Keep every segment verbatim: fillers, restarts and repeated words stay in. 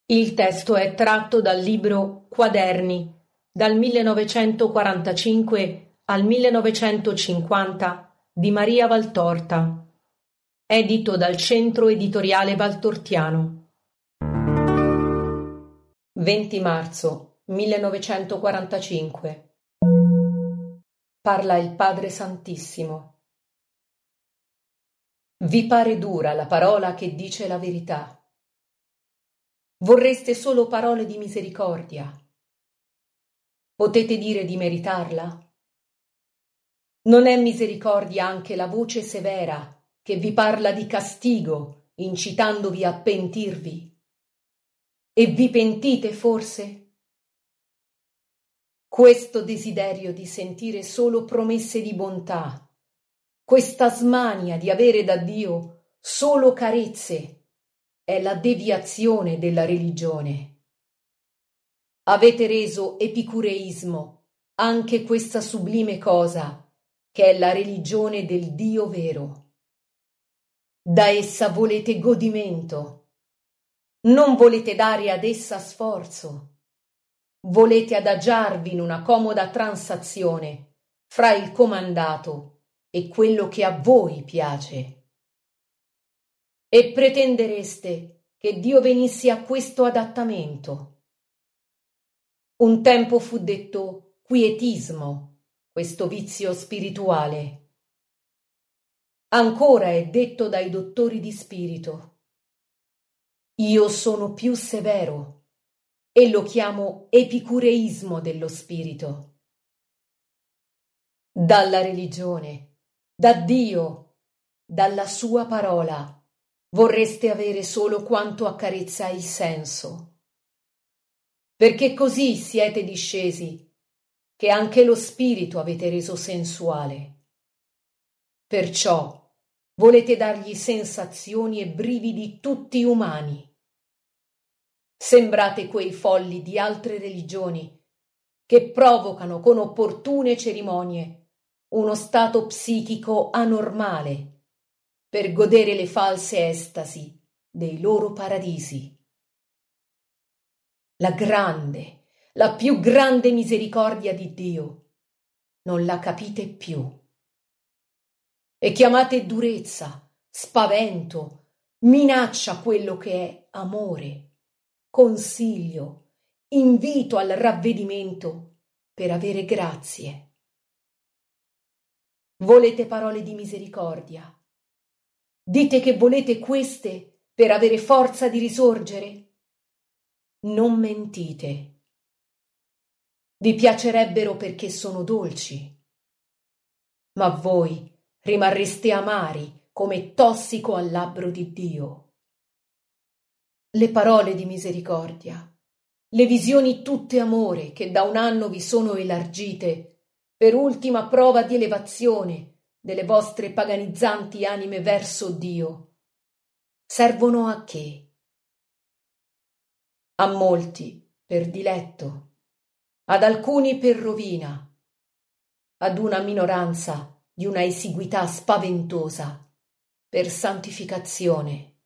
Il testo è tratto dal libro Quaderni, dal millenovecentoquarantacinque al millenovecentocinquanta di Maria Valtorta, edito dal Centro Editoriale Valtortiano. venti marzo millenovecentoquarantacinque. Parla il Padre Santissimo. Vi pare dura la parola che dice la verità? Vorreste solo parole di misericordia? Potete dire di meritarla? Non è misericordia anche la voce severa che vi parla di castigo, incitandovi a pentirvi? E vi pentite forse? Questo desiderio di sentire solo promesse di bontà, questa smania di avere da Dio solo carezze, è la deviazione della religione. Avete reso epicureismo anche questa sublime cosa che è la religione del Dio vero. Da essa volete godimento, non volete dare ad essa sforzo, volete adagiarvi in una comoda transazione fra il comandato e quello che a voi piace. E pretendereste che Dio venisse a questo adattamento. Un tempo fu detto quietismo, questo vizio spirituale. Ancora è detto dai dottori di spirito. Io sono più severo e lo chiamo epicureismo dello spirito. Dalla religione, da Dio, dalla sua parola, vorreste avere solo quanto accarezza il senso. Perché così siete discesi, che anche lo spirito avete reso sensuale. Perciò volete dargli sensazioni e brividi tutti umani. Sembrate quei folli di altre religioni che provocano con opportune cerimonie uno stato psichico anormale per godere le false estasi dei loro paradisi. La grande, la più grande misericordia di Dio non la capite più. E chiamate durezza, spavento, minaccia quello che è amore, consiglio, invito al ravvedimento per avere grazie. Volete parole di misericordia? Dite che volete queste per avere forza di risorgere? Non mentite. Vi piacerebbero perché sono dolci, ma voi rimarreste amari come tossico al labbro di Dio. Le parole di misericordia, le visioni tutte amore che da un anno vi sono elargite per ultima prova di elevazione delle vostre paganizzanti anime verso Dio, servono a che? A molti per diletto, ad alcuni per rovina, ad una minoranza di una esiguità spaventosa per santificazione.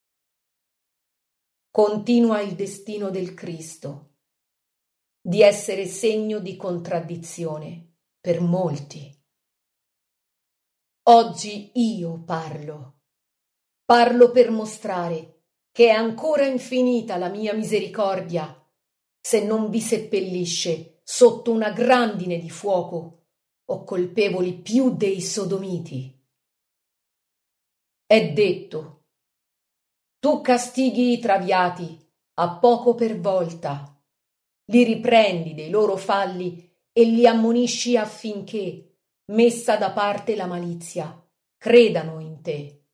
Continua il destino del Cristo di essere segno di contraddizione per molti. Oggi io parlo, parlo per mostrare che è ancora infinita la mia misericordia se non vi seppellisce sotto una grandine di fuoco o colpevoli più dei sodomiti. È detto, tu castighi i traviati a poco per volta, li riprendi dei loro falli e li ammonisci affinché, messa da parte la malizia, credano in te.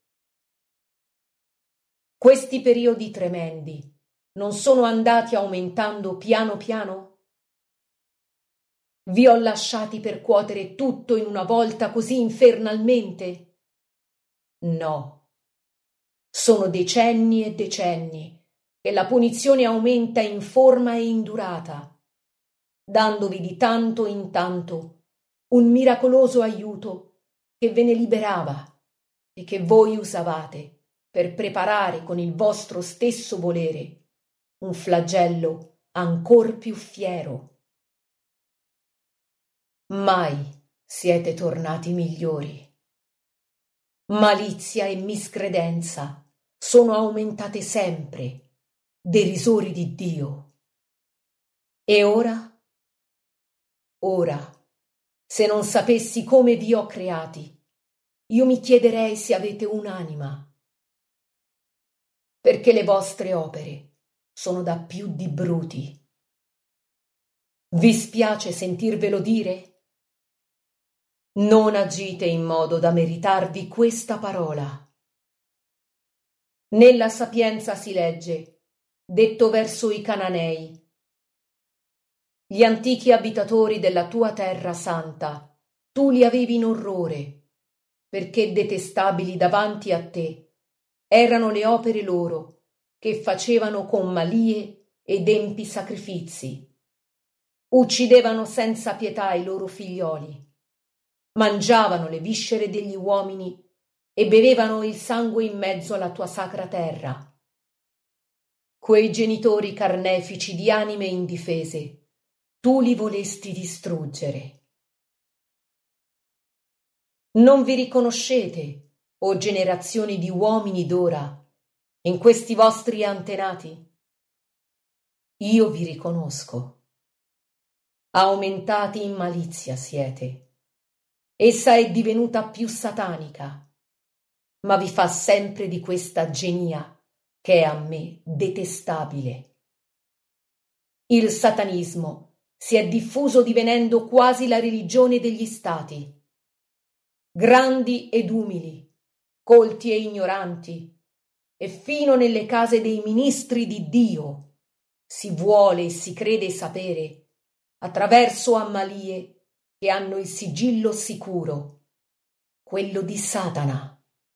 Questi periodi tremendi non sono andati aumentando piano piano? Vi ho lasciati percuotere tutto in una volta così infernalmente? No. Sono decenni e decenni che la punizione aumenta in forma e in durata, dandovi di tanto in tanto un miracoloso aiuto che ve ne liberava e che voi usavate per preparare con il vostro stesso volere un flagello ancor più fiero. Mai siete tornati migliori. Malizia e miscredenza sono aumentate sempre, derisori di Dio. E ora? Ora, se non sapessi come vi ho creati, io mi chiederei se avete un'anima, perché le vostre opere sono da più di bruti. Vi spiace sentirvelo dire? Non agite in modo da meritarvi questa parola. Nella Sapienza si legge, detto verso i Cananei: gli antichi abitatori della tua terra santa, tu li avevi in orrore, perché detestabili davanti a te erano le opere loro, che facevano con malie ed empi sacrifizi. Uccidevano senza pietà i loro figlioli, mangiavano le viscere degli uomini e bevevano il sangue in mezzo alla tua sacra terra. Quei genitori carnefici di anime indifese, tu li volesti distruggere. Non vi riconoscete, o generazioni di uomini d'ora, in questi vostri antenati? Io vi riconosco. Aumentati in malizia siete. Essa è divenuta più satanica, ma vi fa sempre di questa genia che è a me detestabile. Il satanismo si è diffuso divenendo quasi la religione degli stati. Grandi ed umili, colti e ignoranti, e fino nelle case dei ministri di Dio si vuole e si crede sapere, attraverso ammalie che hanno il sigillo sicuro, quello di Satana.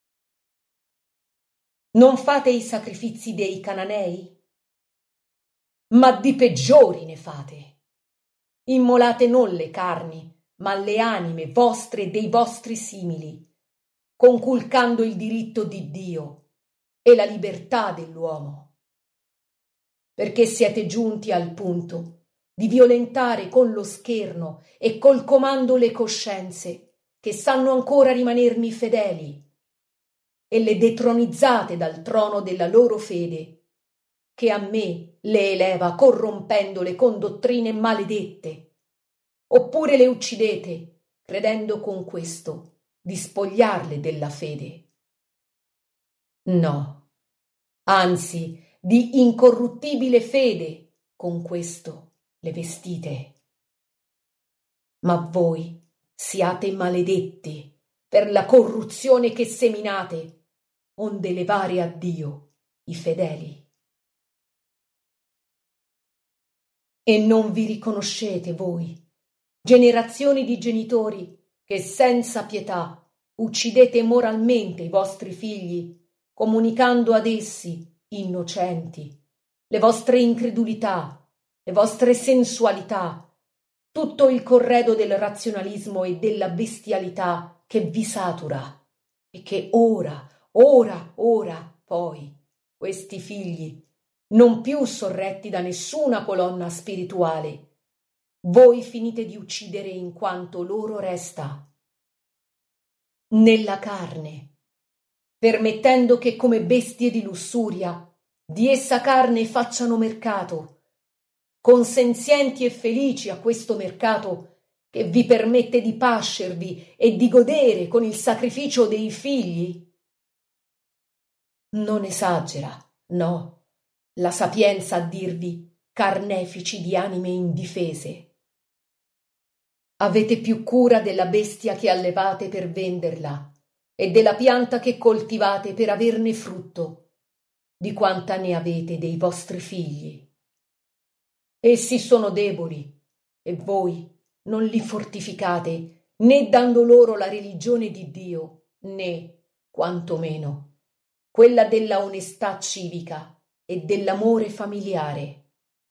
Non fate i sacrifizi dei Cananei? Ma di peggiori ne fate. Immolate non le carni, ma le anime vostre e dei vostri simili, conculcando il diritto di Dio e la libertà dell'uomo. Perché siete giunti al punto di violentare con lo scherno e col comando le coscienze che sanno ancora rimanermi fedeli, e le detronizzate dal trono della loro fede, che a me le eleva corrompendole con dottrine maledette, oppure le uccidete, credendo con questo di spogliarle della fede. No, anzi, di incorruttibile fede con questo le vestite. Ma voi siate maledetti per la corruzione che seminate, onde levare a Dio i fedeli. E non vi riconoscete voi, generazioni di genitori che senza pietà uccidete moralmente i vostri figli, comunicando ad essi, innocenti, le vostre incredulità, le vostre sensualità, tutto il corredo del razionalismo e della bestialità che vi satura, e che ora, ora, ora, poi, questi figli, non più sorretti da nessuna colonna spirituale, voi finite di uccidere in quanto loro resta, nella carne, permettendo che come bestie di lussuria di essa carne facciano mercato, consenzienti e felici a questo mercato che vi permette di pascervi e di godere con il sacrificio dei figli? Non esagera, no, la sapienza a dirvi carnefici di anime indifese. Avete più cura della bestia che allevate per venderla e della pianta che coltivate per averne frutto, di quanta ne avete dei vostri figli. Essi sono deboli e voi non li fortificate, né dando loro la religione di Dio, né, quantomeno, quella della onestà civica e dell'amore familiare.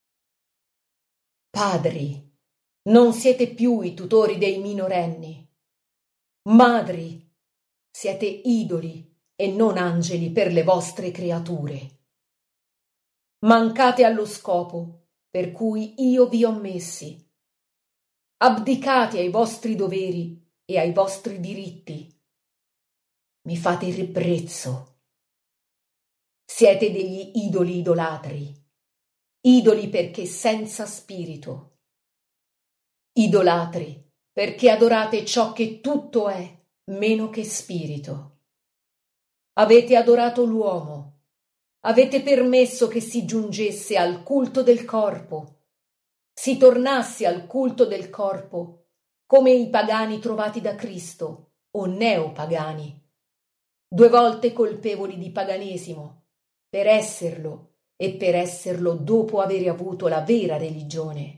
Padri, non siete più i tutori dei minorenni. Madri, siete idoli e non angeli per le vostre creature. Mancate allo scopo per cui io vi ho messi. Abdicate ai vostri doveri e ai vostri diritti. Mi fate ribrezzo. Siete degli idoli idolatri, idoli perché senza spirito. Idolatri perché adorate ciò che tutto è meno che spirito. Avete adorato l'uomo, avete permesso che si giungesse al culto del corpo, si tornasse al culto del corpo come i pagani trovati da Cristo o neopagani, due volte colpevoli di paganesimo, per esserlo e per esserlo dopo avere avuto la vera religione.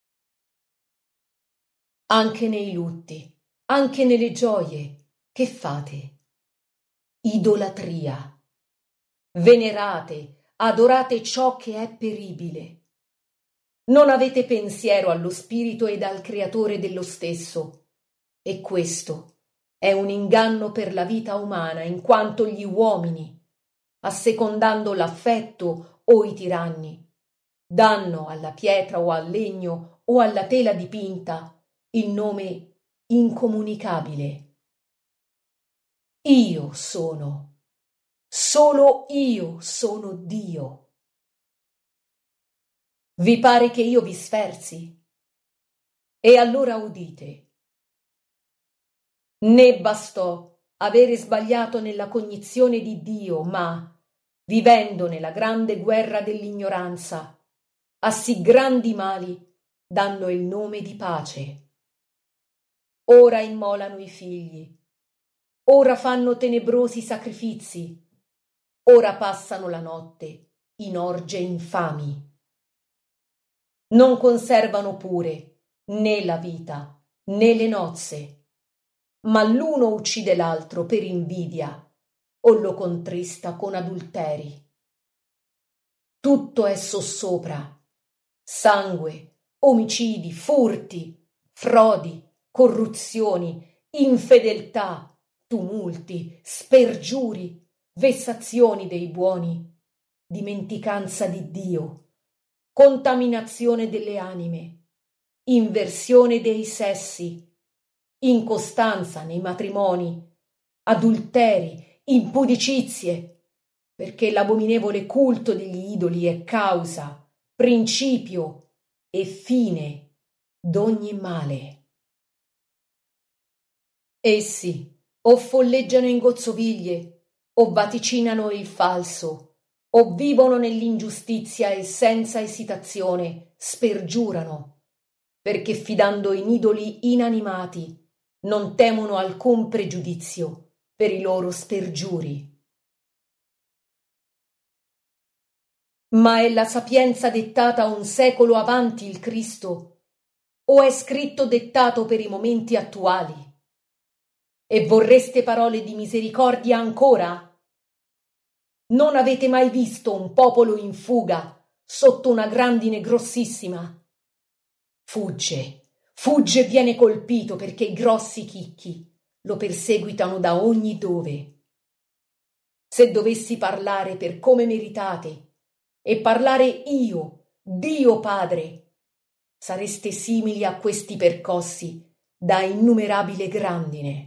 Anche nei lutti, anche nelle gioie, che fate? Idolatria. Venerate, adorate ciò che è peribile. Non avete pensiero allo spirito ed al creatore dello stesso, e questo è un inganno per la vita umana, in quanto gli uomini, assecondando l'affetto o i tiranni, danno alla pietra o al legno o alla tela dipinta il nome incomunicabile. Io sono, solo io sono Dio. Vi pare che io vi sferzi? E allora udite. Né bastò avere sbagliato nella cognizione di Dio, ma, vivendo nella grande guerra dell'ignoranza, a sì grandi mali danno il nome di pace. Ora immolano i figli, ora fanno tenebrosi sacrifizi, ora passano la notte in orge infami. Non conservano pure né la vita né le nozze, ma l'uno uccide l'altro per invidia o lo contrista con adulteri. Tutto è sossopra: sangue, omicidi, furti, frodi, corruzioni, infedeltà, tumulti, spergiuri, vessazioni dei buoni, dimenticanza di Dio, contaminazione delle anime, inversione dei sessi, incostanza nei matrimoni, adulteri, impudicizie, perché l'abominevole culto degli idoli è causa, principio e fine d'ogni male. Essi o folleggiano in gozzoviglie, o vaticinano il falso, o vivono nell'ingiustizia e senza esitazione spergiurano, perché fidando in idoli inanimati non temono alcun pregiudizio per i loro spergiuri. Ma è la sapienza dettata un secolo avanti il Cristo, o è scritto dettato per i momenti attuali? E vorreste parole di misericordia ancora? Non avete mai visto un popolo in fuga sotto una grandine grossissima? Fugge, fugge e viene colpito perché i grossi chicchi lo perseguitano da ogni dove. Se dovessi parlare per come meritate e parlare io, Dio Padre, sareste simili a questi percossi da innumerabile grandine.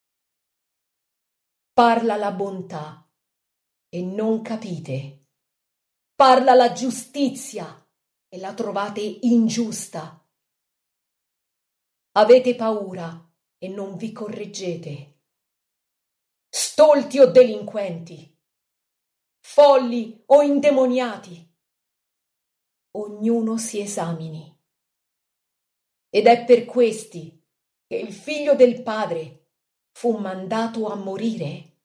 Parla la bontà e non capite. Parla la giustizia e la trovate ingiusta. Avete paura e non vi correggete. Stolti o delinquenti, folli o indemoniati, ognuno si esamini. Ed è per questi che il Figlio del Padre fu mandato a morire.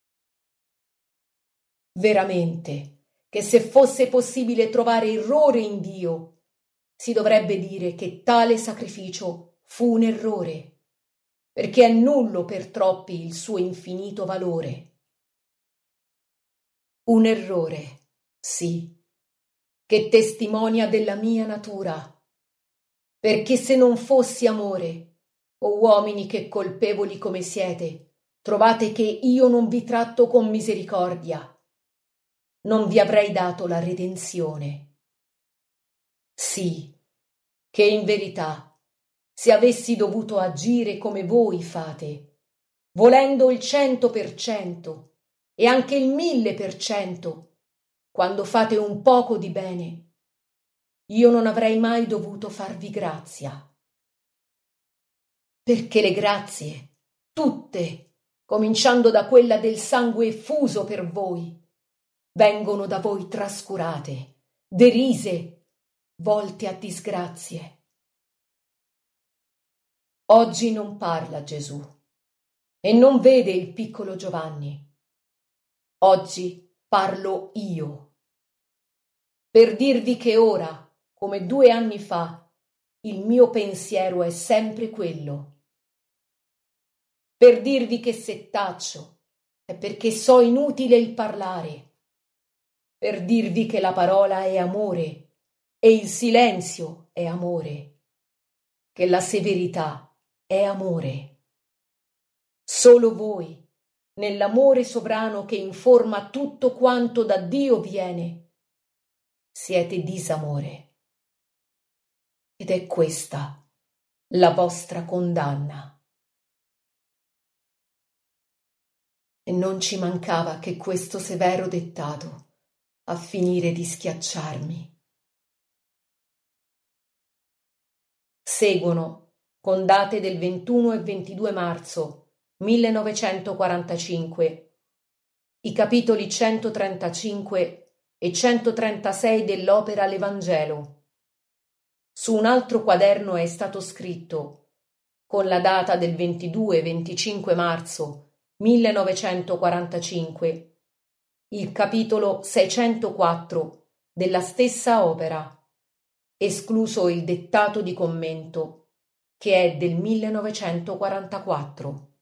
Veramente che se fosse possibile trovare errore in Dio, si dovrebbe dire che tale sacrificio fu un errore, perché è nullo per troppi il suo infinito valore. Un errore, sì, che testimonia della mia natura, perché se non fossi amore, o uomini che colpevoli come siete, trovate che io non vi tratto con misericordia. non vi avrei dato la redenzione. Sì, che in verità, se avessi dovuto agire come voi fate, volendo il cento per cento e anche il mille per cento, quando fate un poco di bene, io non avrei mai dovuto farvi grazia. Perché le grazie, tutte, cominciando da quella del sangue effuso per voi, vengono da voi trascurate, derise, volte a disgrazie. Oggi non parla Gesù e non vede il piccolo Giovanni. Oggi parlo io, per dirvi che ora, come due anni fa, il mio pensiero è sempre quello. Per dirvi che se taccio è perché so inutile il parlare, per dirvi che la parola è amore e il silenzio è amore, che la severità è amore. Solo voi, nell'amore sovrano che informa tutto quanto da Dio viene, siete disamore. Ed è questa la vostra condanna. E non ci mancava che questo severo dettato a finire di schiacciarmi. Seguono, con date del ventuno e ventidue marzo millenovecentoquarantacinque, i capitoli centotrentacinque e centotrentasei dell'opera L'Evangelo. Su un altro quaderno è stato scritto, con la data del ventidue e venticinque marzo millenovecentoquarantacinque, il capitolo seicentoquattro della stessa opera, escluso il dettato di commento, che è del millenovecentoquarantaquattro.